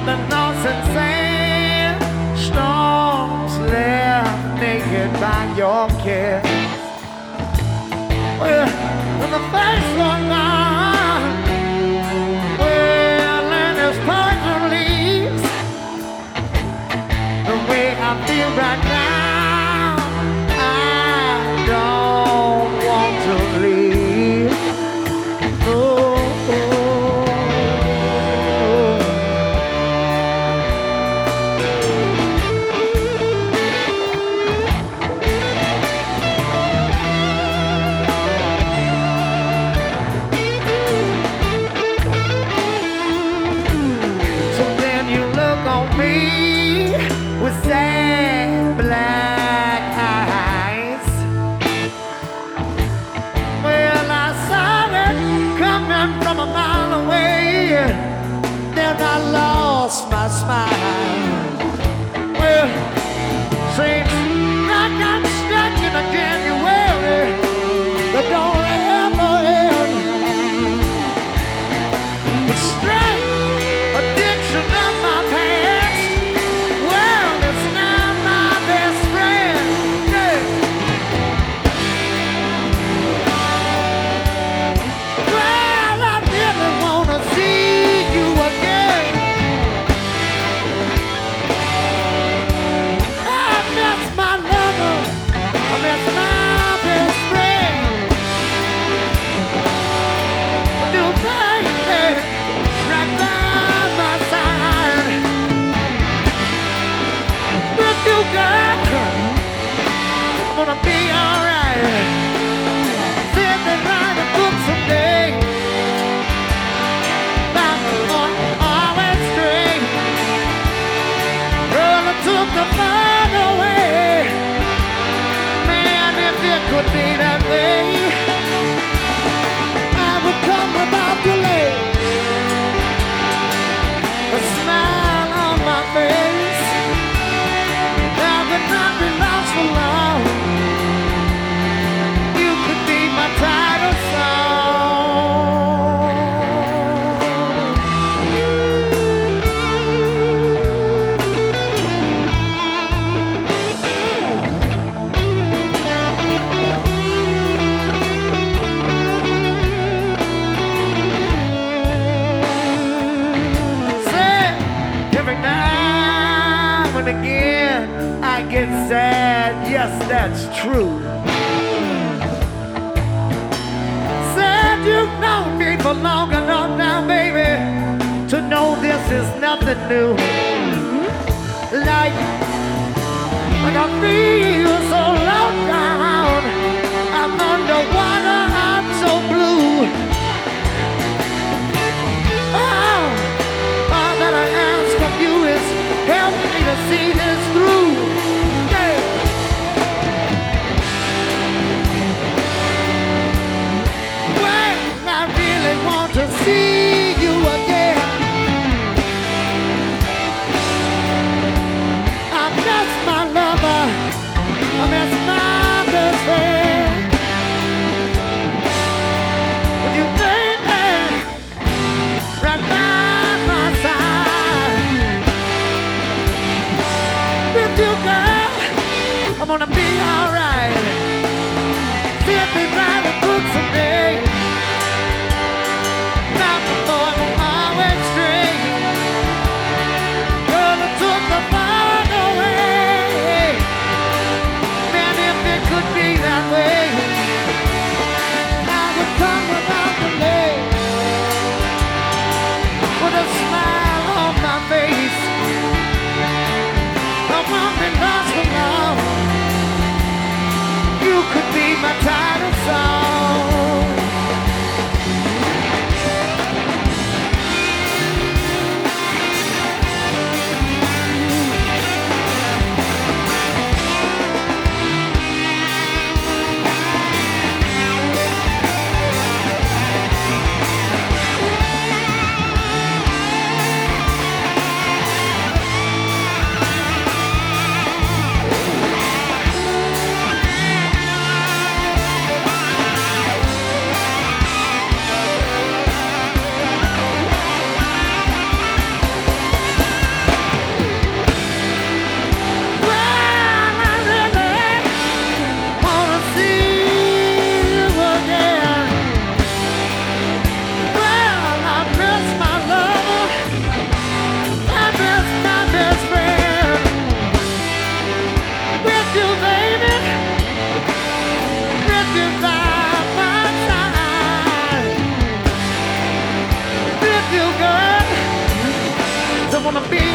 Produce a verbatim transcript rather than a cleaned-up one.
the north and sand, storms left naked by your kiss. Well, when the face was gone, well, and there's poison leaves, the way I feel right now, I don't want to leave. Oh, oh. With sad black eyes, well, I saw it coming from a mile away, then I lost my smile. Well, seems like I'm stuck in a January that don't ever end. The strength, addiction of my past, well, it's now my best friend. Yeah. Well, I really wanna see you again. I miss my lover, I miss my best friend. Do baby, right by my side. With you, girl, I'm gonna be alright. Sit and write a book someday. Not on always straight. Girl, I took the fun away. Man, if it could be that way, I would come without delay. A smile on my face, I would not be lost for long. You could be my title every now and again I get sad, yes, that's true. Said you've known me for long enough now, baby, to know this is nothing new. Like, like I feel so low down, I'm underwater, I'm so blue. Oh, all that I ask of you is help me to see this through. Yeah. Well, I really want to see you again. I miss my lover, I miss my best friend. Would you think that right by my side? With you, girl, I'm gonna be alright. Sit me by the book someday. Not before I'm always straight. Girl, I took the fun away. Man, if it could be that way, I would come without delay. With a smile on my face, I won't be lost for long. wanna be